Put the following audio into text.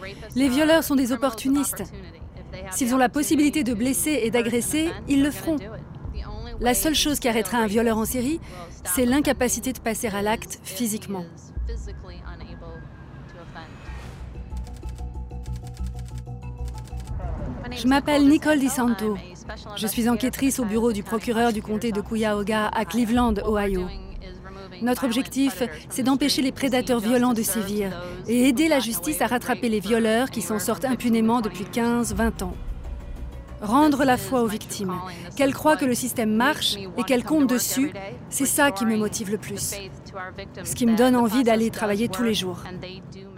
Les violeurs sont des opportunistes. S'ils ont la possibilité de blesser et d'agresser, ils le feront. La seule chose qui arrêtera un violeur en série, c'est l'incapacité de passer à l'acte physiquement. Je m'appelle Nicole DiSanto. Je suis enquêtrice au bureau du procureur du comté de Cuyahoga à Cleveland, Ohio. Notre objectif, c'est d'empêcher les prédateurs violents de sévir et aider la justice à rattraper les violeurs qui s'en sortent impunément depuis 15-20 ans. Rendre la foi aux victimes, qu'elles croient que le système marche et qu'elles comptent dessus, c'est ça qui me motive le plus. Ce qui me donne envie d'aller travailler tous les jours.